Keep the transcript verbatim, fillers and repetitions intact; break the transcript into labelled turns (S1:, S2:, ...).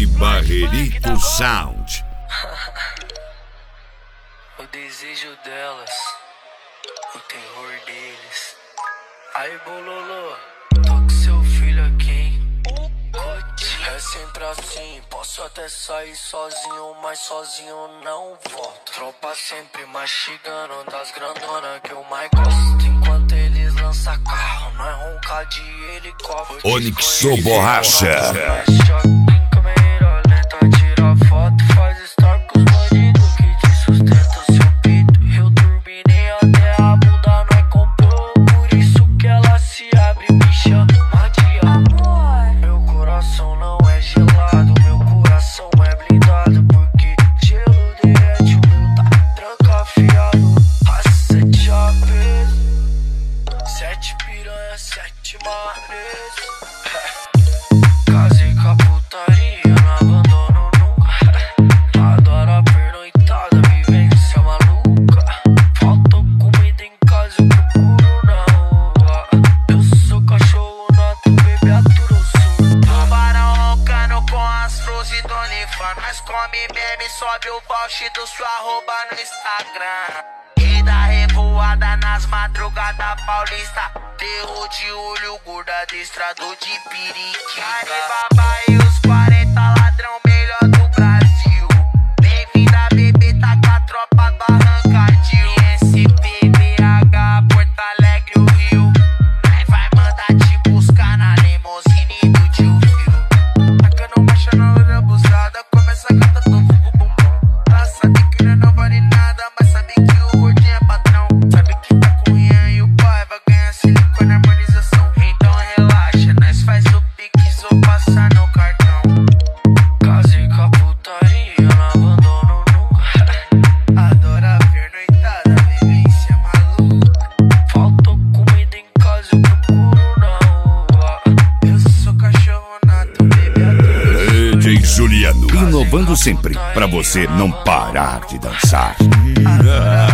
S1: D J Barrerito Sound.
S2: O desejo delas, o terror deles. Aí, bololô, tô com seu filho aqui, hein? É sempre assim, posso até sair sozinho, mas sozinho não volto. Tropa sempre mastigando das grandonas que eu mais gosto. Enquanto eles lançam carro, nós ronca de helicóptero.
S1: Onixô Borracha.
S2: Sete piranha, sete mares. Casei com a putaria, não abandono nunca. Adoro a pernoitada, vivência maluca. Faltou comida em casa, eu procuro na rua. Eu sou cachorro nato, bebê aturoso. Tubarão roncando com as flores do Onifan. Nós come meme, sobe o post do sua arroba no Instagram. E da revoada nas madrugadas paulista. Terror de olho, gorda destrador de periquita. Alibaba e os quarenta ladrão melhor do Brasil. Bem-vinda, bebê, tá com a tropa do Arrancadil. S P B H, Porto Alegre, o Rio. Nós vai mandar te buscar na limousine do tio Phil. Tacando marcha na hora abusada, começa a cantar todo o bumbum. Ela sabe que não vale nada, mas sabe que o gordinho é patrão. Sabe que tá com o Ian e o pai vai ganhar silicone na harmonização. Então relaxa, nós faz o pique, só passar no cartão. Casei com a putaria, não abandono nunca. Adoro a pernoitada, vivência maluca. Faltou comida em casa, eu procuro na rua. Eu sou cachorro nato, bebê aturoso.
S1: D J Juliano, inovando sempre pra você não parar de dançar.
S2: Adoro